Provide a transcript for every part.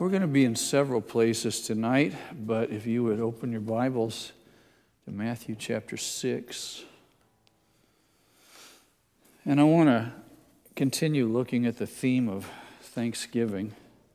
We're going to be in several places tonight, but if you would open your Bibles to Matthew chapter 6. And I want to continue looking at the theme of Thanksgiving.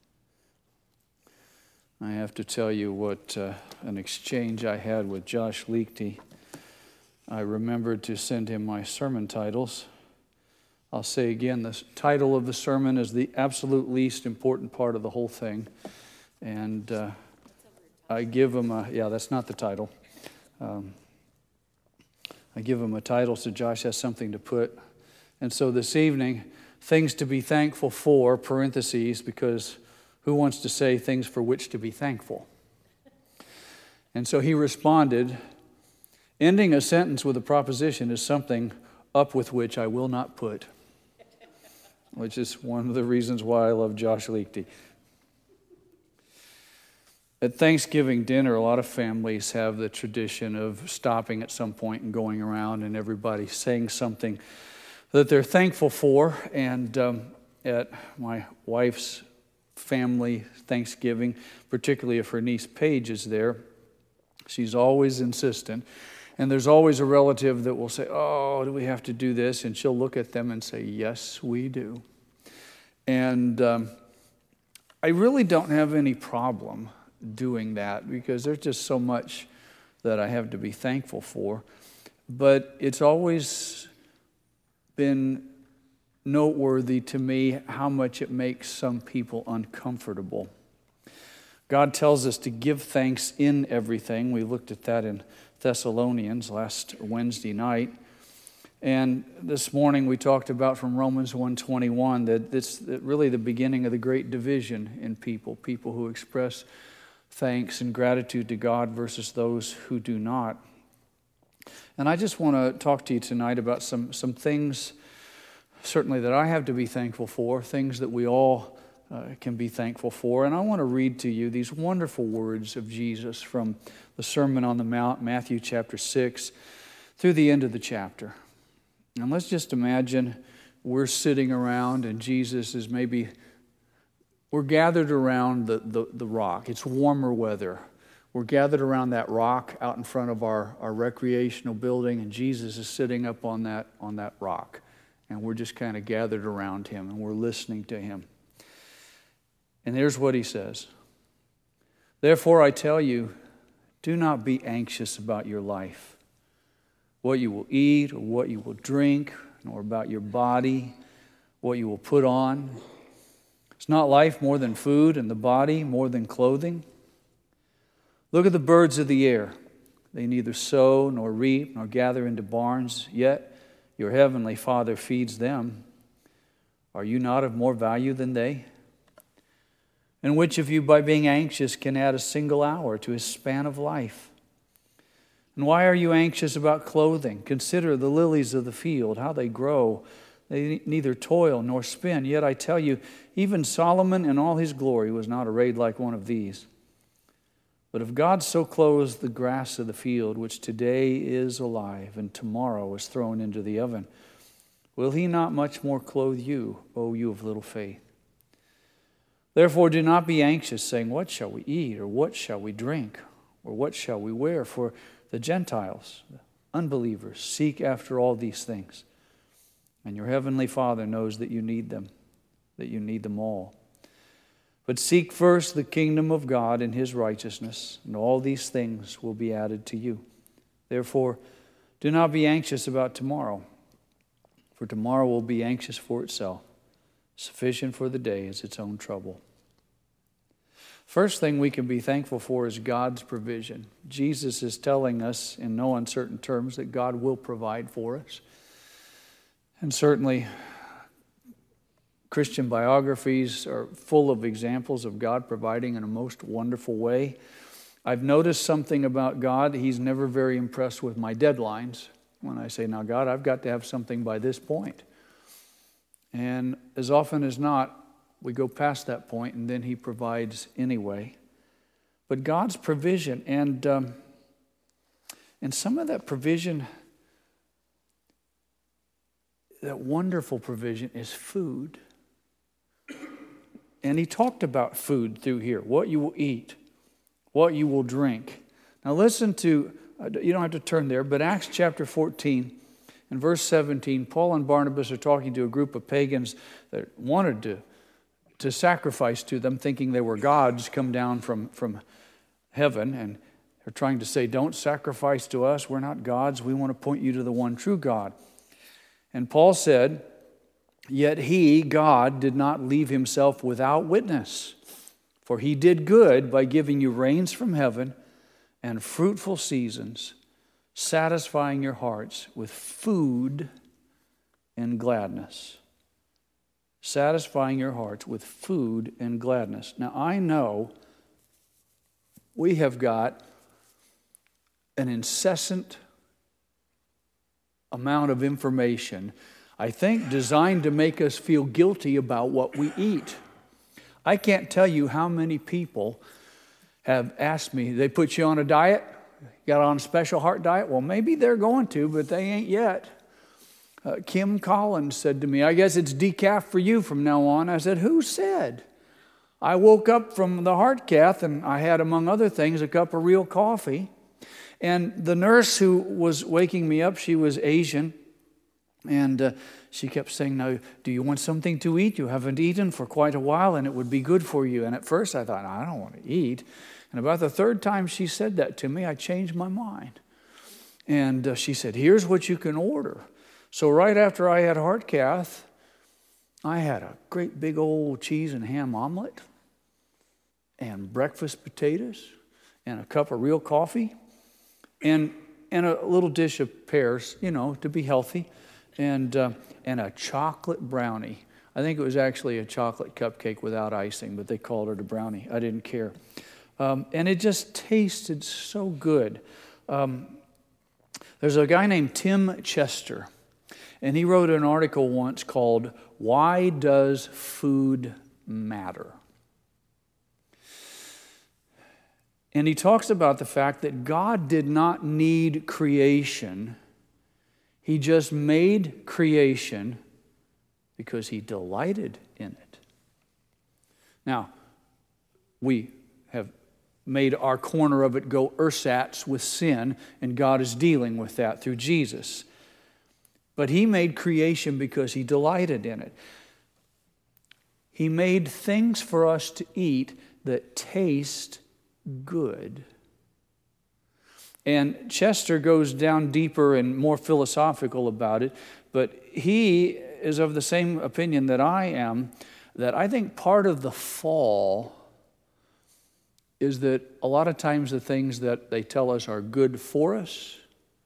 I have to tell you what an exchange I had with Josh Leakty. I remembered to send him my sermon titles. I'll say again, the title of the sermon is the absolute least important part of the whole thing. And I give him that's not the title. I give him a title so Josh has something to put. And so this evening, things to be thankful for, parentheses, because who wants to say things for which to be thankful? And so he responded, ending a sentence with a proposition is something up with which I will not put. Which is one of the reasons why I love Josh Leakty. At Thanksgiving dinner, a lot of families have the tradition of stopping at some point and going around and everybody saying something that they're thankful for. And at my wife's family Thanksgiving, particularly if her niece Paige is there, she's always insistent. And there's always a relative that will say, oh, do we have to do this? And she'll look at them and say, yes, we do. And I really don't have any problem doing that because there's just so much that I have to be thankful for. But it's always been noteworthy to me how much it makes some people uncomfortable. God tells us to give thanks in everything. We looked at that in Thessalonians last Wednesday night. And this morning we talked about from Romans 1:21 that it's really the beginning of the great division in people who express thanks and gratitude to God versus those who do not. And I just want to talk to you tonight about some things certainly that I have to be thankful for, things that we all can be thankful for. And I want to read to you these wonderful words of Jesus from the Sermon on the Mount, Matthew chapter 6, through the end of the chapter. And let's just imagine we're sitting around and Jesus is we're gathered around the rock. It's warmer weather. We're gathered around that rock out in front of our recreational building, and Jesus is sitting up on that rock. And we're just kind of gathered around him, and we're listening to him. And here's what he says. Therefore, I tell you, do not be anxious about your life, what you will eat or what you will drink, nor about your body, what you will put on. Is not life more than food, and the body more than clothing? Look at the birds of the air. They neither sow nor reap nor gather into barns, yet your heavenly Father feeds them. Are you not of more value than they? And which of you, by being anxious, can add a single hour to his span of life? And why are you anxious about clothing? Consider the lilies of the field, how they grow. They neither toil nor spin. Yet I tell you, even Solomon in all his glory was not arrayed like one of these. But if God so clothes the grass of the field, which today is alive and tomorrow is thrown into the oven, will he not much more clothe you, O you of little faith? Therefore do not be anxious, saying, what shall we eat, or what shall we drink, or what shall we wear? For the Gentiles, the unbelievers, seek after all these things. And your heavenly Father knows that you need them all. But seek first the kingdom of God and his righteousness, and all these things will be added to you. Therefore, do not be anxious about tomorrow, for tomorrow will be anxious for itself. Sufficient for the day is its own trouble. First thing we can be thankful for is God's provision. Jesus is telling us in no uncertain terms that God will provide for us. And certainly, Christian biographies are full of examples of God providing in a most wonderful way. I've noticed something about God. He's never very impressed with my deadlines. When I say, now God, I've got to have something by this point. And as often as not, we go past that point and then he provides anyway. But God's provision, and some of that provision, that wonderful provision is food. And he talked about food through here, what you will eat, what you will drink. Now listen to, you don't have to turn there, but Acts chapter 14 and verse 17, Paul and Barnabas are talking to a group of pagans that wanted to sacrifice to them, thinking they were gods come down from heaven. And they're trying to say, don't sacrifice to us. We're not gods. We want to point you to the one true God. And Paul said, yet he, God, did not leave himself without witness. For he did good by giving you rains from heaven and fruitful seasons, satisfying your hearts with food and gladness. Satisfying your hearts with food and gladness. Now, I know we have got an incessant amount of information, I think, designed to make us feel guilty about what we eat. I can't tell you how many people have asked me, they put you on a diet, got on a special heart diet? Well, maybe they're going to, but they ain't yet. Kim Collins said to me, I guess it's decaf for you from now on. I said, who said? I woke up from the heart cath and I had, among other things, a cup of real coffee. And the nurse who was waking me up, she was Asian. And she kept saying, now, do you want something to eat? You haven't eaten for quite a while and it would be good for you. And at first I thought, I don't want to eat. And about the third time she said that to me, I changed my mind. And she said, here's what you can order. So right after I had heart cath, I had a great big old cheese and ham omelet and breakfast potatoes and a cup of real coffee and a little dish of pears, to be healthy, and a chocolate brownie. I think it was actually a chocolate cupcake without icing, but they called it a brownie. I didn't care. And it just tasted so good. There's a guy named Tim Chester, and he wrote an article once called, Why Does Food Matter? And he talks about the fact that God did not need creation. He just made creation because he delighted in it. Now, we have made our corner of it go ersatz with sin, and God is dealing with that through Jesus. But he made creation because he delighted in it. He made things for us to eat that taste good. And Chester goes down deeper and more philosophical about it, but he is of the same opinion that I am, that I think part of the fall is that a lot of times the things that they tell us are good for us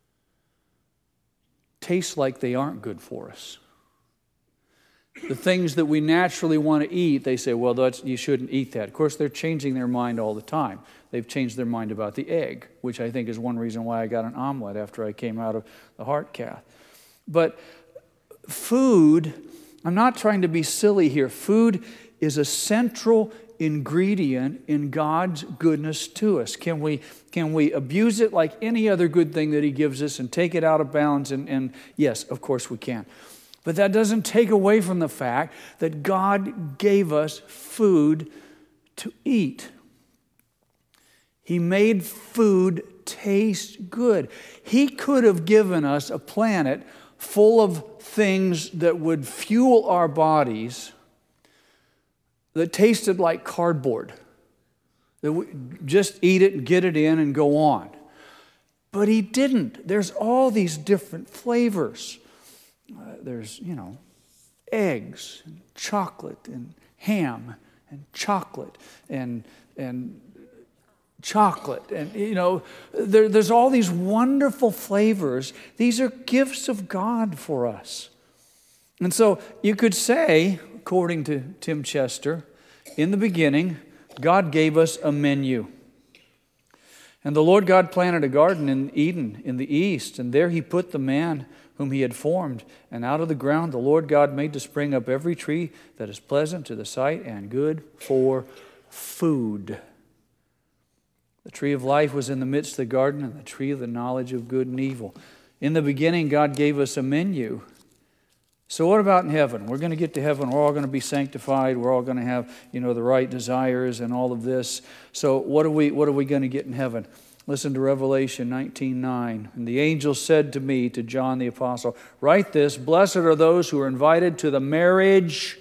taste like they aren't good for us. The things that we naturally want to eat, they say, well, you shouldn't eat that. Of course, they're changing their mind all the time. They've changed their mind about the egg, which I think is one reason why I got an omelet after I came out of the heart cath. But food, I'm not trying to be silly here. Food is a central ingredient in God's goodness to us. Can we abuse it like any other good thing that he gives us and take it out of bounds? And yes, of course we can. But that doesn't take away from the fact that God gave us food to eat. He made food taste good. He could have given us a planet full of things that would fuel our bodies that tasted like cardboard. That we just eat it and get it in and go on. But he didn't. There's all these different flavors. There's, eggs and chocolate and ham and chocolate and chocolate. And, there's all these wonderful flavors. These are gifts of God for us. And so you could say, according to Tim Chester, in the beginning, God gave us a menu. And the Lord God planted a garden in Eden in the east, and there he put the man whom he had formed. And out of the ground the Lord God made to spring up every tree that is pleasant to the sight and good for food. The tree of life was in the midst of the garden, and the tree of the knowledge of good and evil. In the beginning, God gave us a menu So what about in heaven? We're going to get to heaven. We're all going to be sanctified. We're all going to have, the right desires and all of this. So what are we going to get in heaven? Listen to Revelation 19:9. And the angel said to me, to John the apostle, write this, blessed are those who are invited to the marriage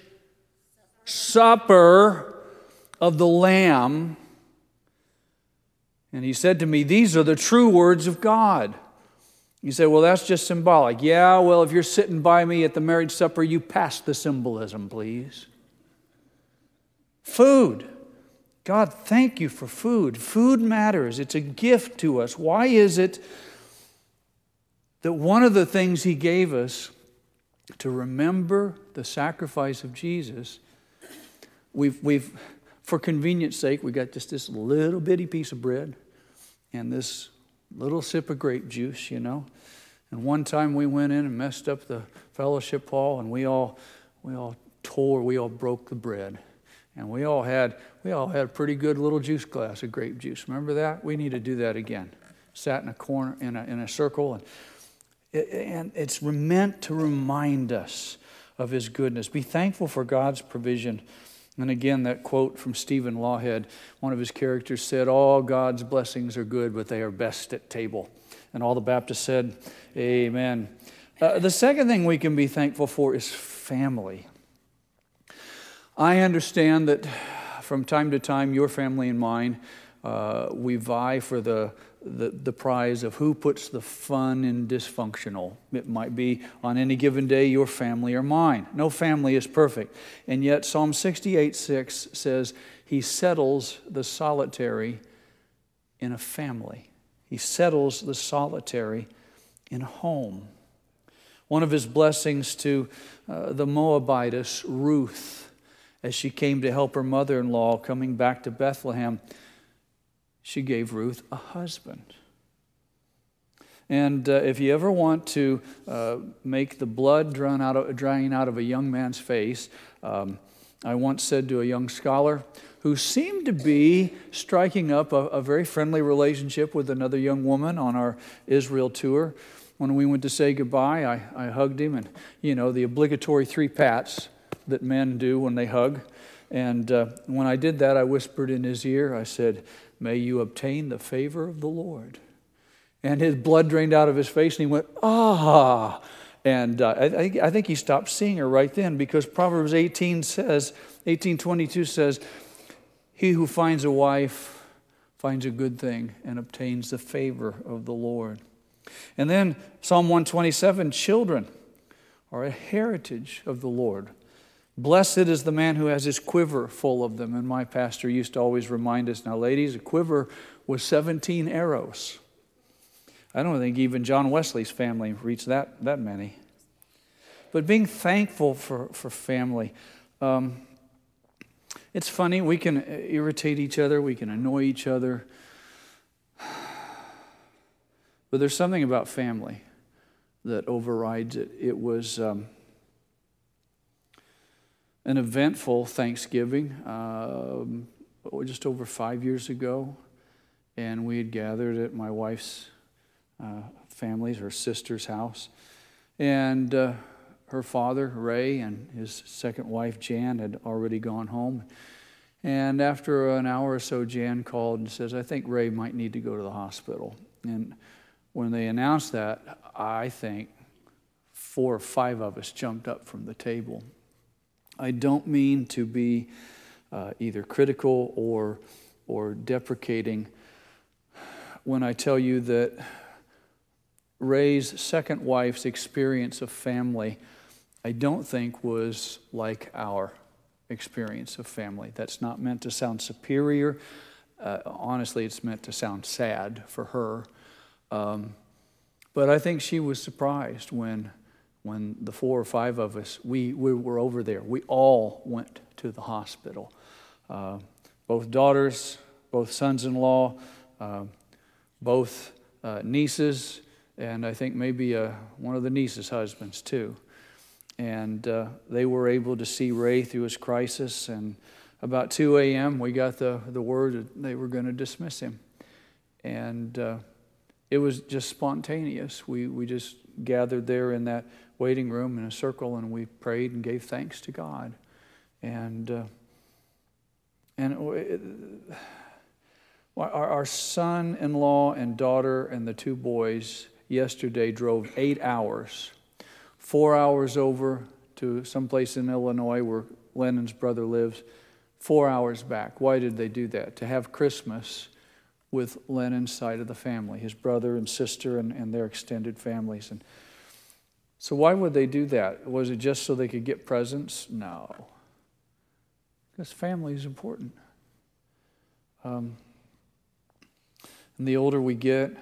supper of the Lamb. And he said to me, these are the true words of God. You say, well, that's just symbolic. Yeah, well, if you're sitting by me at the marriage supper, you pass the symbolism, please. Food. God, thank you for food. Food matters. It's a gift to us. Why is it that one of the things He gave us to remember the sacrifice of Jesus, we've for convenience sake, we got just this little bitty piece of bread and this little sip of grape juice, And one time we went in and messed up the fellowship hall, and we all broke the bread. And we all had a pretty good little juice glass of grape juice. Remember that? We need to do that again. Sat in a corner, in a circle, and it's meant to remind us of His goodness. Be thankful for God's provision. And again, that quote from Stephen Lawhead, one of his characters said, all God's blessings are good, but they are best at table. And all the Baptists said, amen. The second thing we can be thankful for is family. I understand that from time to time, your family and mine, we vie for the prize of who puts the fun in dysfunctional. It might be on any given day your family or mine. No family is perfect. And yet Psalm 68:6 says, He settles the solitary in a family. He settles the solitary in a home. One of His blessings to the Moabitess, Ruth, as she came to help her mother-in-law coming back to Bethlehem, she gave Ruth a husband. And if you ever want to make the blood drying out of a young man's face, I once said to a young scholar who seemed to be striking up a very friendly relationship with another young woman on our Israel tour, when we went to say goodbye, I hugged him, and the obligatory 3 pats that men do when they hug. And when I did that, I whispered in his ear, I said, may you obtain the favor of the Lord. And his blood drained out of his face, and he went, ah. And I think he stopped seeing her right then, because Proverbs 18:22 says, he who finds a wife finds a good thing and obtains the favor of the Lord. And then Psalm 127, children are a heritage of the Lord. Blessed is the man who has his quiver full of them. And my pastor used to always remind us, now ladies, a quiver was 17 arrows. I don't think even John Wesley's family reached that many. But being thankful for family. It's funny, we can irritate each other, we can annoy each other. But there's something about family that overrides it. It was an eventful Thanksgiving just over 5 years ago, and we had gathered at my wife's family's, her sister's house, and her father, Ray, and his second wife, Jan, had already gone home. And after an hour or so, Jan called and says, I think Ray might need to go to the hospital. And when they announced that, I think 4 or 5 of us jumped up from the table. I don't mean to be either critical or deprecating when I tell you that Ray's second wife's experience of family, I don't think was like our experience of family. That's not meant to sound superior. Honestly, it's meant to sound sad for her. But I think she was surprised when the 4 or 5 of us, we were over there. We all went to the hospital. Both daughters, both sons-in-law, both nieces, and I think maybe one of the nieces' husbands too. And they were able to see Ray through his crisis. And about 2 a.m., we got the word that they were going to dismiss him. And it was just spontaneous. We just gathered there in that waiting room in a circle, and we prayed and gave thanks to God. And our son-in-law and daughter and the two boys yesterday drove 8 hours, 4 hours over to someplace in Illinois where Lennon's brother lives, 4 hours back. Why did they do that? To have Christmas with Lennon's side of the family, his brother and sister and their extended families. And so why would they do that? Was it just so they could get presents? No. Because family is important. And the older we get,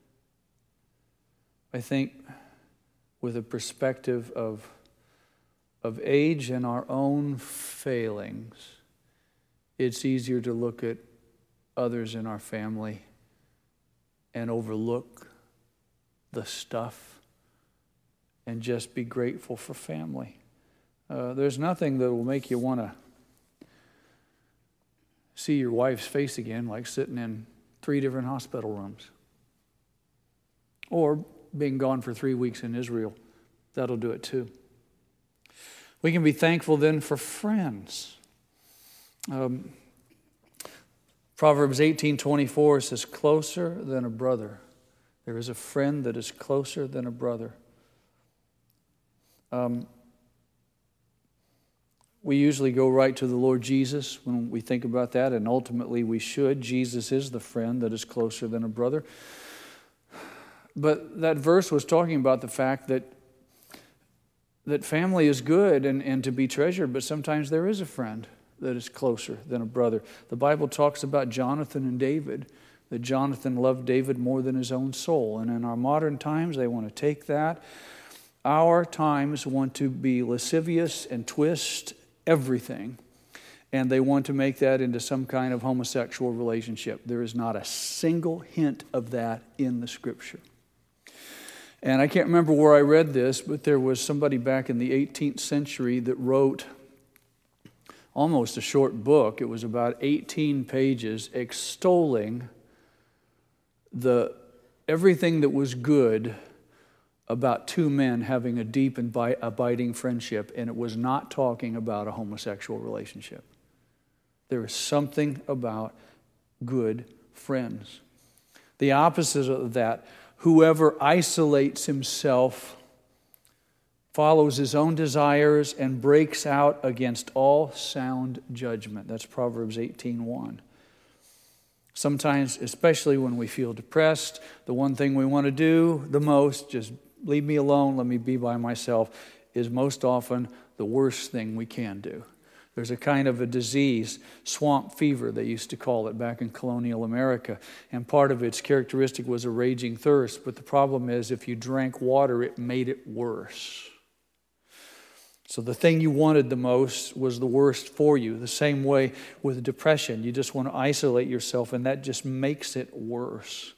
I think with a perspective of age and our own failings, it's easier to look at others in our family and overlook the stuff and just be grateful for family. There's nothing that will make you want to see your wife's face again like sitting in 3 different hospital rooms or being gone for 3 weeks in Israel. That'll do it too. We can be thankful then for friends. Proverbs 18:24 says, closer than a brother. There is a friend that is closer than a brother. We usually go right to the Lord Jesus when we think about that, and ultimately we should. Jesus is the friend that is closer than a brother. But that verse was talking about the fact that family is good and to be treasured, but sometimes there is a friend that is closer than a brother. The Bible talks about Jonathan and David, that Jonathan loved David more than his own soul. And in our modern times, they want to take that. Our times want to be lascivious and twist everything, and they want to make that into some kind of homosexual relationship. There is not a single hint of that in the Scripture. And I can't remember where I read this, but there was somebody back in the 18th century that wrote almost a short book. It was about 18 pages extolling everything that was good about two men having a deep and abiding friendship, and it was not talking about a homosexual relationship. There is something about good friends. The opposite of that, whoever isolates himself follows his own desires and breaks out against all sound judgment. That's Proverbs 18:1. Sometimes, especially when we feel depressed, the one thing we want to do the most, just leave me alone, let me be by myself, is most often the worst thing we can do. There's a kind of a disease, swamp fever, they used to call it back in colonial America. And part of its characteristic was a raging thirst. But the problem is, if you drank water, it made it worse. So the thing you wanted the most was the worst for you. The same way with depression. You just want to isolate yourself, and that just makes it worse.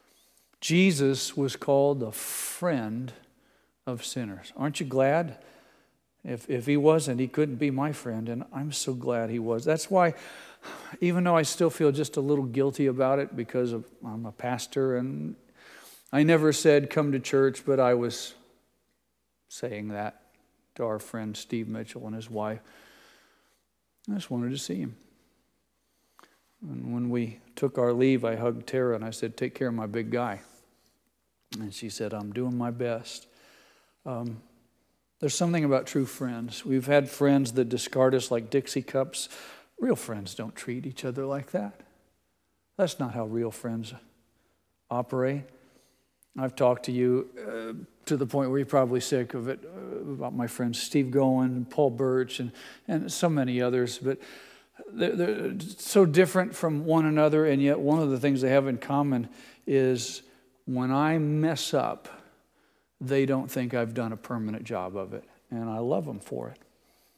Jesus was called a friend of sinners. Aren't you glad? If he wasn't, he couldn't be my friend, and I'm so glad he was. That's why, even though I still feel just a little guilty about it because I'm a pastor, and I never said come to church, but I was saying that to our friend Steve Mitchell and his wife. I just wanted to see him. And when we took our leave, I hugged Tara and I said, take care of my big guy. And she said, I'm doing my best. There's something about true friends. We've had friends that discard us like Dixie cups. Real friends don't treat each other like that. That's not how real friends operate. I've talked to you to the point where you're probably sick of it, about my friends Steve Goen, Paul Birch, and so many others. But they're so different from one another, and yet one of the things they have in common is when I mess up, they don't think I've done a permanent job of it, and I love them for it.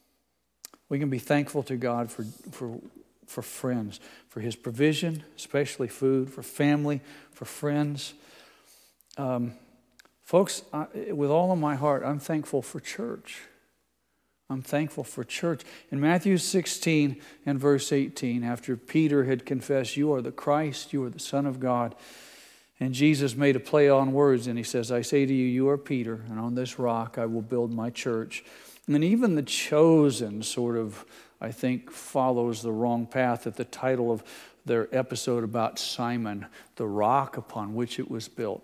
We can be thankful to God for friends, for His provision, especially food, for family, for friends. Folks, with all of my heart, I'm thankful for church. I'm thankful for church. In Matthew 16 and verse 18, after Peter had confessed, you are the Christ, you are the Son of God, And Jesus made a play on words, and he says, I say to you, you are Peter, and on this rock I will build my church. And even the chosen sort of, I think, follows the wrong path at the title of their episode about Simon, the rock upon which it was built.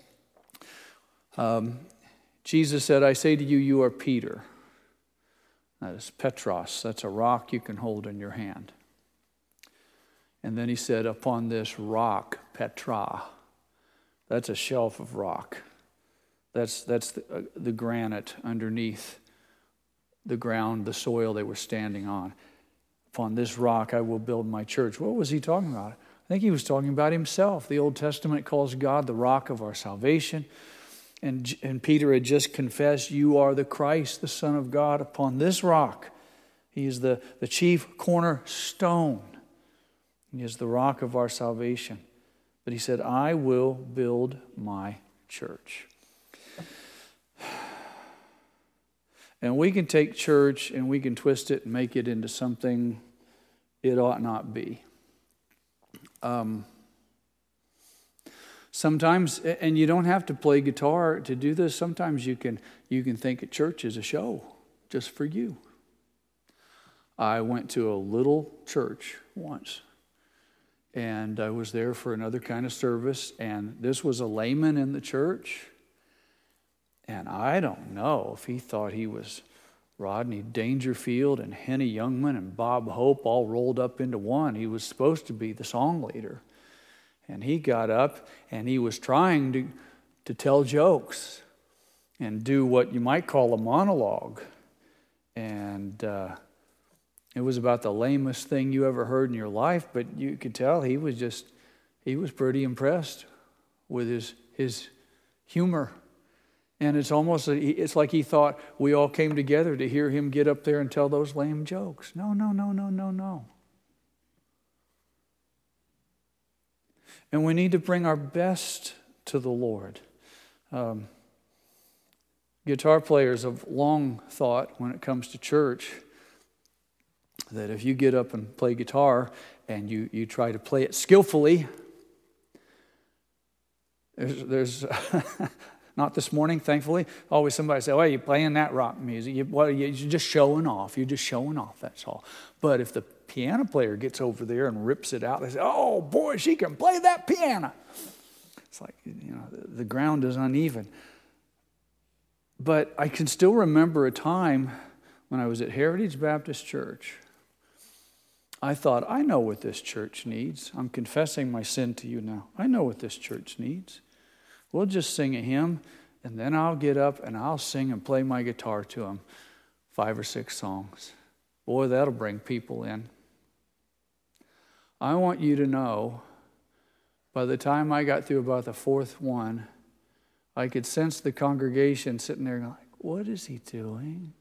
Jesus said, I say to you, you are Peter. That is Petros. That's a rock you can hold in your hand. And then he said, upon this rock, Petra. That's a shelf of rock. That's the granite underneath the ground, the soil they were standing on. Upon this rock I will build my church. What was he talking about? I think he was talking about himself. The Old Testament calls God the rock of our salvation. And Peter had just confessed, you are the Christ, the Son of God, upon this rock. He is the chief cornerstone. He is the rock of our salvation. But he said, I will build my church. And we can take church and we can twist it and make it into something it ought not be. Sometimes, and you don't have to play guitar to do this, sometimes you can think of church as a show just for you. I went to a little church once. And I was there for another kind of service, and this was a layman in the church. And I don't know if he thought he was Rodney Dangerfield and Henny Youngman and Bob Hope all rolled up into one. He was supposed to be the song leader. And he got up, and he was trying to tell jokes and do what you might call a monologue. And it was about the lamest thing you ever heard in your life, but you could tell he was pretty impressed with his humor. And it's like he thought we all came together to hear him get up there and tell those lame jokes. No. And we need to bring our best to the Lord. Guitar players have long thought when it comes to church that if you get up and play guitar and you try to play it skillfully, there's not this morning, thankfully, always somebody say, oh, you're playing that rock music. You're just showing off. You're just showing off, that's all. But if the piano player gets over there and rips it out, they say, oh, boy, she can play that piano. It's like, the ground is uneven. But I can still remember a time when I was at Heritage Baptist Church. I thought, I know what this church needs. I'm confessing my sin to you now. I know what this church needs. We'll just sing a hymn, and then I'll get up and I'll sing and play my guitar to them 5 or 6 songs. Boy, that'll bring people in. I want you to know, by the time I got through about the 4th one, I could sense the congregation sitting there like, what is he doing?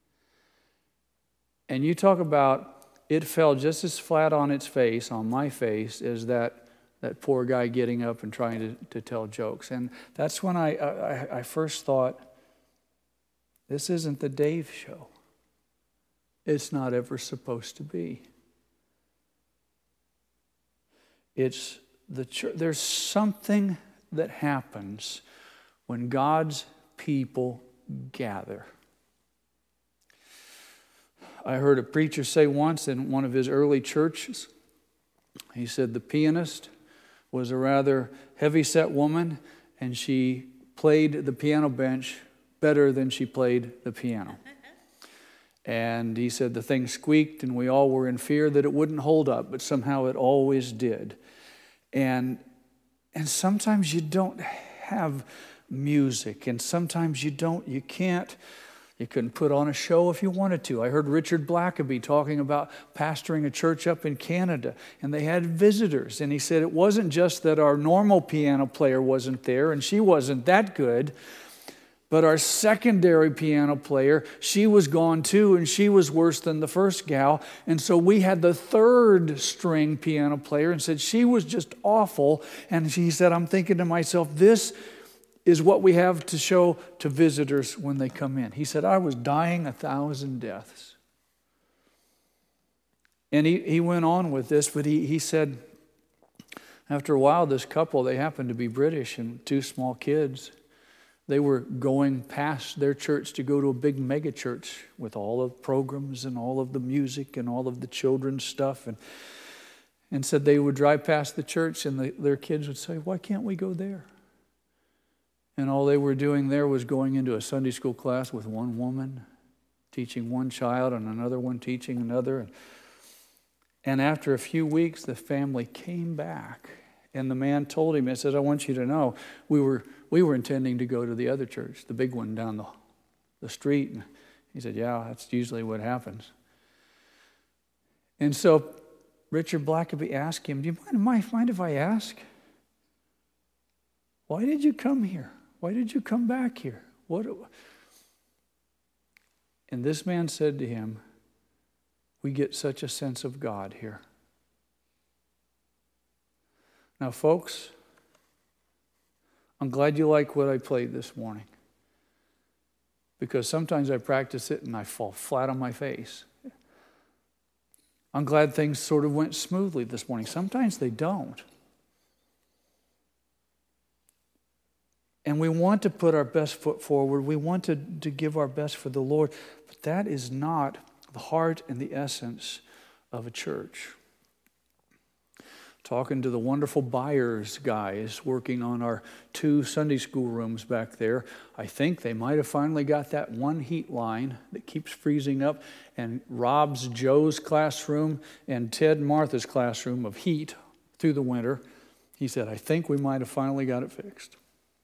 And you talk about it fell just as flat on its face, on my face, as that poor guy getting up and trying to tell jokes. And that's when I first thought, this isn't the Dave show. It's not ever supposed to be. It's the church. There's something that happens when God's people gather. I heard a preacher say once in one of his early churches, he said the pianist was a rather heavy-set woman, and she played the piano bench better than she played the piano. And he said the thing squeaked, and we all were in fear that it wouldn't hold up, but somehow it always did. And sometimes you don't have music, and sometimes you couldn't put on a show if you wanted to. I heard Richard Blackaby talking about pastoring a church up in Canada, and they had visitors. And he said it wasn't just that our normal piano player wasn't there, and she wasn't that good, but our secondary piano player, she was gone too, and she was worse than the first gal. And so we had the 3rd string piano player, and said she was just awful. And he said, I'm thinking to myself, this is what we have to show to visitors when they come in. He said, I was dying 1,000 deaths. And he went on with this, but he said, After a while, this couple, they happened to be British and two small kids. They were going past their church to go to a big mega church with all the programs and all of the music and all of the children's stuff. And said they would drive past the church and their kids would say, why can't we go there? And all they were doing there was going into a Sunday school class with one woman, teaching one child and another one teaching another. And after a few weeks, the family came back. And the man told him, he says, I want you to know, we were intending to go to the other church, the big one down the street. And he said, yeah, that's usually what happens. And so Richard Blackaby asked him, do you mind if I ask? Why did you come here? Why did you come back here? And this man said to him, we get such a sense of God here. Now, folks, I'm glad you like what I played this morning, because sometimes I practice it and I fall flat on my face. I'm glad things sort of went smoothly this morning. Sometimes they don't. And we want to put our best foot forward. We want to give our best for the Lord. But that is not the heart and the essence of a church. Talking to the wonderful Byers guys working on our 2 Sunday school rooms back there. I think they might have finally got that one heat line that keeps freezing up and robs Joe's classroom and Ted and Martha's classroom of heat through the winter. He said, I think we might have finally got it fixed.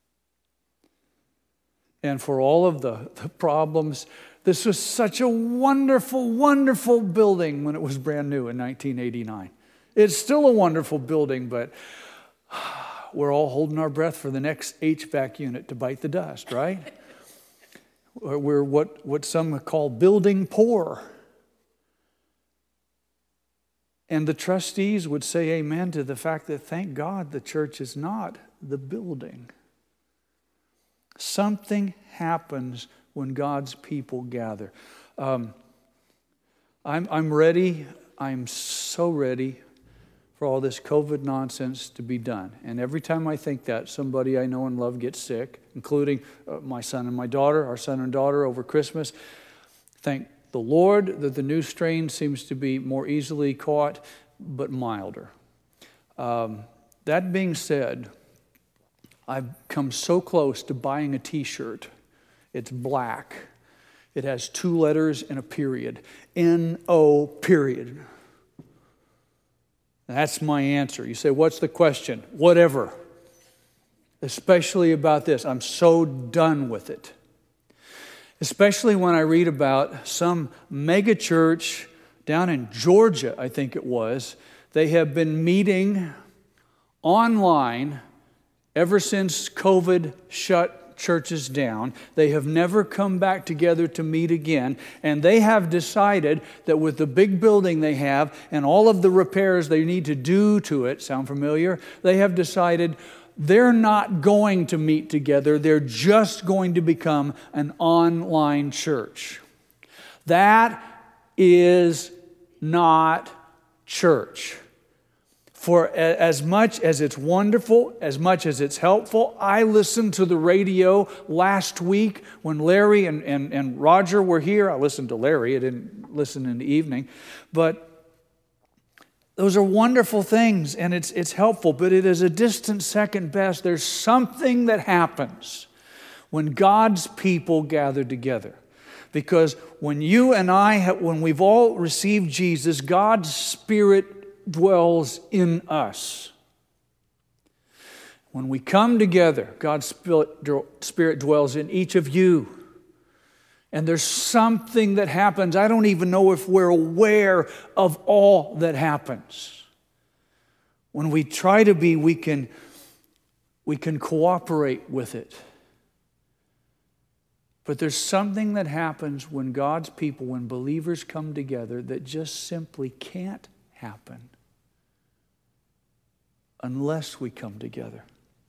And for all of the problems, this was such a wonderful, wonderful building when it was brand new in 1989. It's still a wonderful building, but we're all holding our breath for the next HVAC unit to bite the dust, right? We're what some call building poor. And the trustees would say amen to the fact that, thank God, the church is not the building. Something happens when God's people gather. I'm ready. I'm so ready for all this COVID nonsense to be done. And every time I think that, somebody I know and love gets sick, including my son and my daughter, our son and daughter over Christmas. Thank the Lord that the new strain seems to be more easily caught, but milder. That being said, I've come so close to buying a t-shirt. It's black. It has 2 letters and a period. N-O period. That's my answer. You say, what's the question? Whatever. Especially about this. I'm so done with it. Especially when I read about some mega church down in Georgia, I think it was. They have been meeting online ever since COVID shut churches down. They have never come back together to meet again. And they have decided that with the big building they have and all of the repairs they need to do to it, sound familiar? They have decided they're not going to meet together. They're just going to become an online church. That is not church. For as much as it's wonderful, as much as it's helpful, I listened to the radio last week when Larry and Roger were here. I listened to Larry. I didn't listen in the evening. But those are wonderful things, and it's helpful. But it is a distant second best. There's something that happens when God's people gather together. Because when you and I, when we've all received Jesus, God's Spirit dwells in us. When we come together, God's Spirit dwells in each of you. And there's something that happens. I don't even know if we're aware of all that happens. When we try to be, we can cooperate with it. But there's something that happens when God's people, when believers come together, that just simply can't happen unless we come together.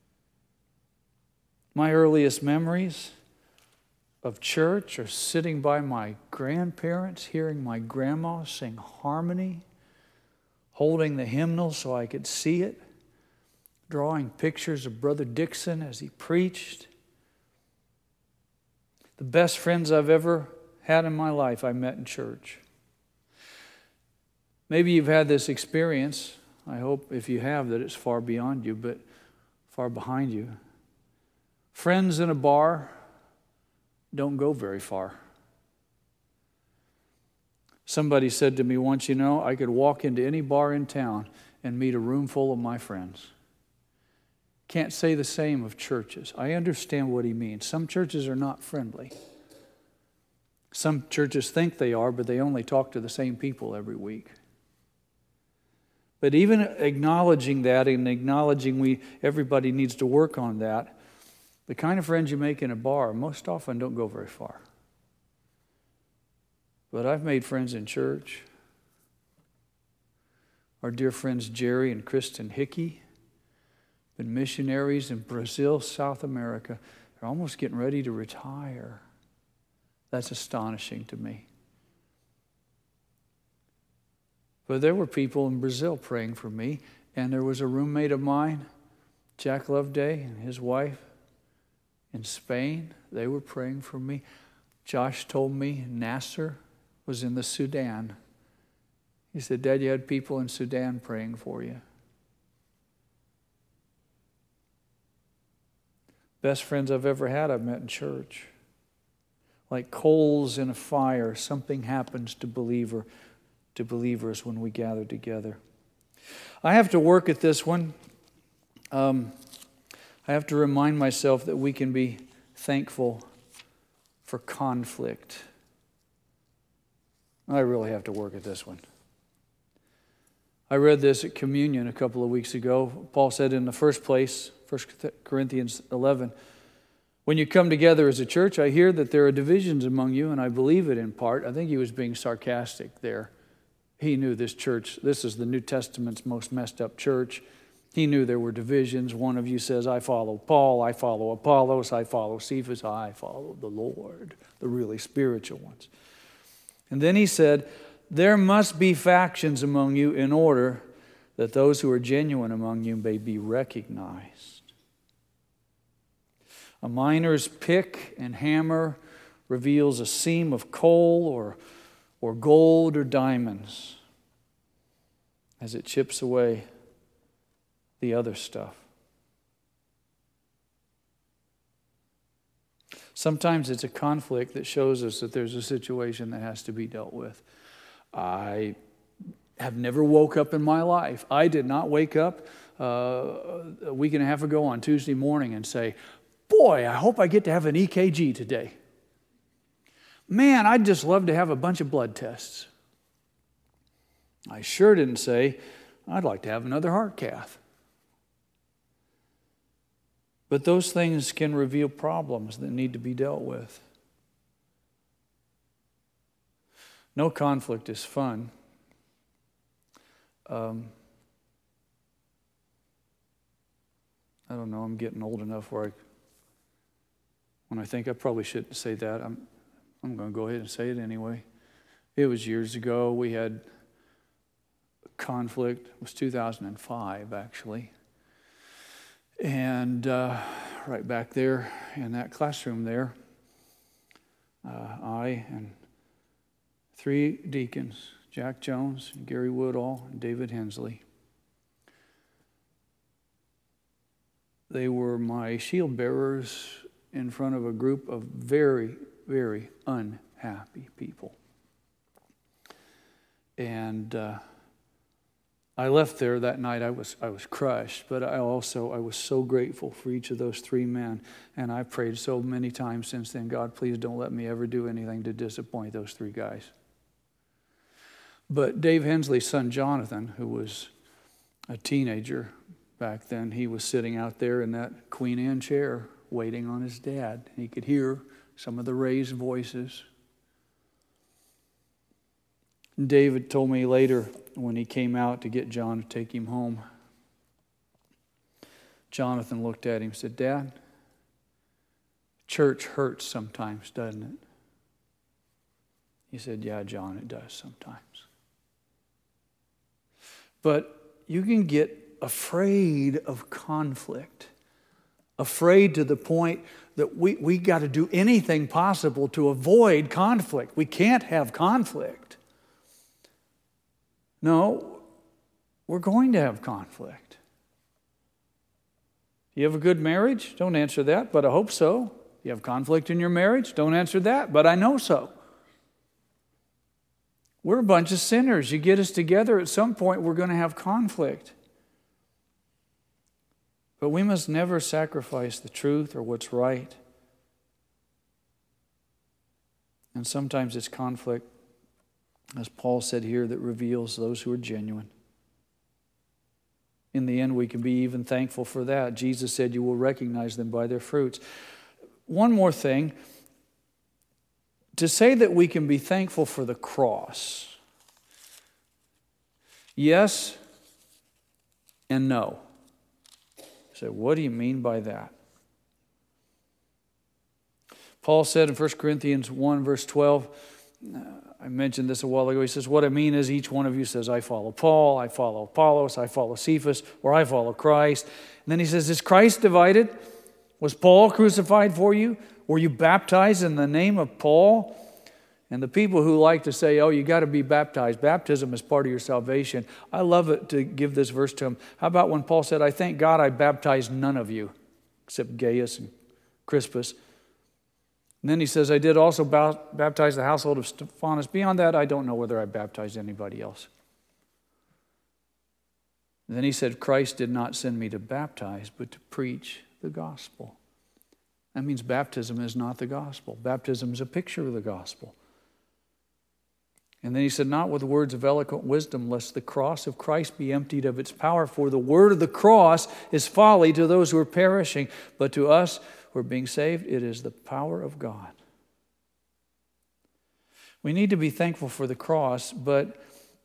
My earliest memories of church are sitting by my grandparents, hearing my grandma sing harmony, holding the hymnal so I could see it. drawing pictures of Brother Dixon as he preached. The best friends I've ever had in my life I met in church. Maybe you've had this experience. I hope if you have that it's far beyond you, but far behind you. Friends in a bar don't go very far. Somebody said to me once, I could walk into any bar in town and meet a room full of my friends. Can't say the same of churches. I understand what he means. Some churches are not friendly. Some churches think they are, but they only talk to the same people every week. But even acknowledging that and acknowledging everybody needs to work on that, the kind of friends you make in a bar most often don't go very far. But I've made friends in church. Our dear friends Jerry and Kristen Hickey, been missionaries in Brazil, South America. They're almost getting ready to retire. That's astonishing to me. But there were people in Brazil praying for me, and there was a roommate of mine, Jack Loveday, and his wife in Spain. They were praying for me. Josh told me Nasser was in the Sudan. He said, Dad, you had people in Sudan praying for you. Best friends I've ever had, I've met in church. Like coals in a fire, something happens to believers when we gather together. I have to work at this one. I have to remind myself that we can be thankful for conflict. I really have to work at this one. I read this at communion a couple of weeks ago. Paul said in the first place, 1 Corinthians 11, when you come together as a church, I hear that there are divisions among you, and I believe it in part. I think he was being sarcastic there. He knew this church, this is the New Testament's most messed up church. He knew there were divisions. One of you says, I follow Paul, I follow Apollos, I follow Cephas, I follow the Lord, the really spiritual ones. And then he said, there must be factions among you in order that those who are genuine among you may be recognized. A miner's pick and hammer reveals a seam of coal or gold or diamonds as it chips away the other stuff. Sometimes it's a conflict that shows us that there's a situation that has to be dealt with. I have never woke up in my life. I did not wake up a week and a half ago on Tuesday morning and say, boy, I hope I get to have an EKG today. Man, I'd just love to have a bunch of blood tests. I sure didn't say, I'd like to have another heart cath. But those things can reveal problems that need to be dealt with. No conflict is fun. I don't know, I'm getting old enough where when I think I probably shouldn't say that, I'm going to go ahead and say it anyway. It was years ago. We had conflict. It was 2005, actually. And right back there in that classroom there, I and 3 deacons, Jack Jones, Gary Woodall, and David Hensley. They were my shield bearers in front of a group of very, very unhappy people. And I left there that night. I was crushed, but I was so grateful for each of those 3 men. And I prayed so many times since then, God, please don't let me ever do anything to disappoint those 3 guys. But Dave Hensley's son, Jonathan, who was a teenager back then, he was sitting out there in that Queen Anne chair waiting on his dad. He could hear some of the raised voices. David told me later when he came out to get John to take him home, Jonathan looked at him and said, Dad, church hurts sometimes, doesn't it? He said, yeah, John, it does sometimes. But you can get afraid of conflict, afraid to the point that we got to do anything possible to avoid conflict. We can't have conflict. No, we're going to have conflict. You have a good marriage? Don't answer that, but I hope so. You have conflict in your marriage? Don't answer that, but I know so. We're a bunch of sinners. You get us together, at some point we're going to have conflict. But we must never sacrifice the truth or what's right. And sometimes it's conflict, as Paul said here, that reveals those who are genuine. In the end, we can be even thankful for that. Jesus said, you will recognize them by their fruits. One more thing. To say that we can be thankful for the cross, yes and no. So what do you mean by that? Paul said in 1 Corinthians 1, verse 12, I mentioned this a while ago, he says, what I mean is each one of you says, I follow Paul, I follow Apollos, I follow Cephas, or I follow Christ. And then he says, is Christ divided? Was Paul crucified for you? Were you baptized in the name of Paul? And the people who like to say, oh, you got to be baptized. Baptism is part of your salvation. I love it to give this verse to him. How about when Paul said, I thank God I baptized none of you, except Gaius and Crispus. And then he says, I did also baptize the household of Stephanas. Beyond that, I don't know whether I baptized anybody else. And then he said, Christ did not send me to baptize, but to preach the gospel. That means baptism is not the gospel. Baptism is a picture of the gospel. And then he said, not with words of eloquent wisdom, lest the cross of Christ be emptied of its power. For the word of the cross is folly to those who are perishing, but to us who are being saved, it is the power of God. We need to be thankful for the cross, but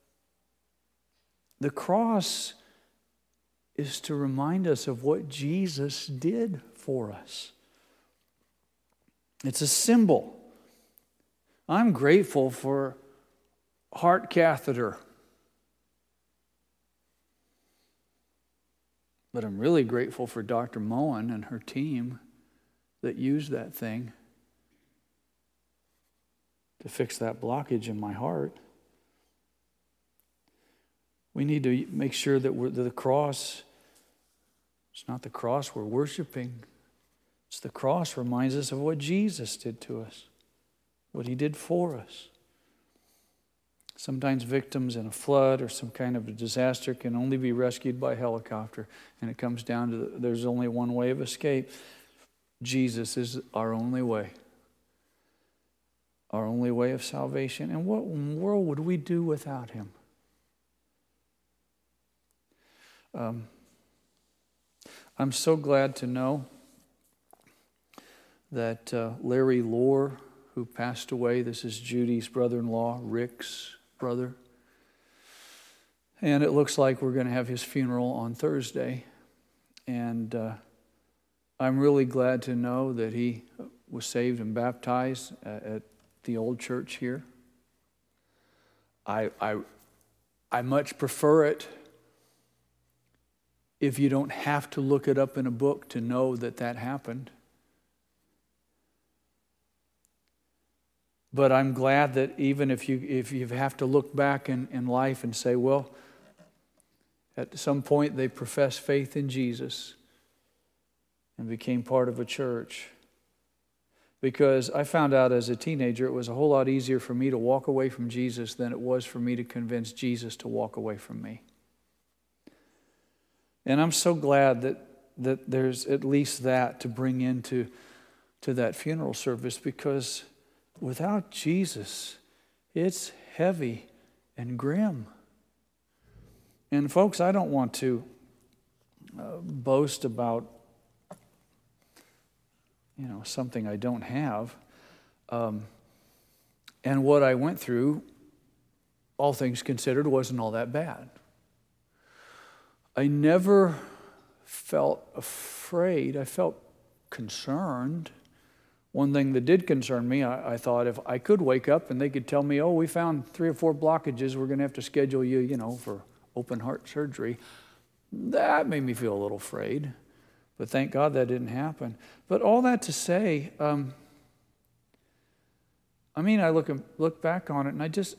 the cross is to remind us of what Jesus did for us. It's a symbol. I'm grateful for heart catheter. But I'm really grateful for Dr. Moen and her team that used that thing to fix that blockage in my heart. We need to make sure that the cross, it's not the cross we're worshiping. It's the cross reminds us of what Jesus did to us, what he did for us. Sometimes victims in a flood or some kind of a disaster can only be rescued by helicopter. And it comes down to there's only one way of escape. Jesus is our only way. Our only way of salvation. And what in the world would we do without him? I'm so glad to know that Larry Lohr, who passed away, this is Judy's brother-in-law, Rick's brother. And it looks like we're going to have his funeral on Thursday. And I'm really glad to know that he was saved and baptized at the old church here. I much prefer it if you don't have to look it up in a book to know that happened. But I'm glad that even if you have to look back in life and say, well, at some point they professed faith in Jesus and became part of a church. Because I found out as a teenager it was a whole lot easier for me to walk away from Jesus than it was for me to convince Jesus to walk away from me. And I'm so glad that there's at least that to bring into that funeral service, because without Jesus, it's heavy and grim. And folks, I don't want to boast about something I don't have. And what I went through, all things considered, wasn't all that bad. I never felt afraid. I felt concerned. One thing that did concern me, I thought if I could wake up and they could tell me, oh, we found 3 or 4 blockages, we're going to have to schedule you, for open heart surgery, That made me feel a little afraid. But thank God that didn't happen. But all that to say, I look back on it, and I just,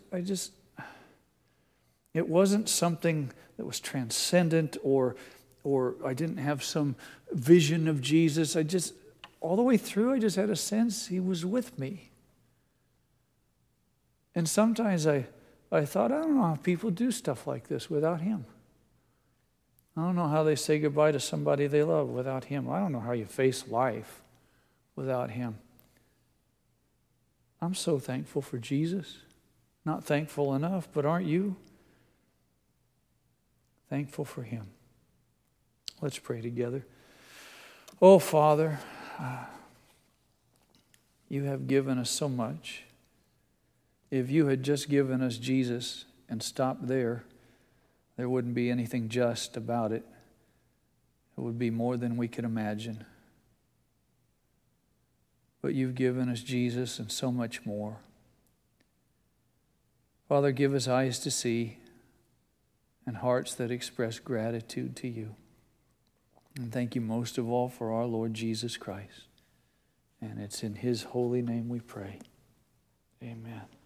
it wasn't something that was transcendent, or I didn't have some vision of Jesus. All the way through, I just had a sense He was with me. And sometimes I thought, I don't know how people do stuff like this without Him. I don't know how they say goodbye to somebody they love without Him. I don't know how you face life without Him. I'm so thankful for Jesus. Not thankful enough, but aren't you? Thankful for Him. Let's pray together. Oh, Father, You have given us so much. If You had just given us Jesus and stopped there wouldn't be anything just about it. It would be more than we could imagine. But You've given us Jesus and so much more. Father, give us eyes to see and hearts that express gratitude to You. And thank You most of all for our Lord Jesus Christ. And it's in His holy name we pray. Amen.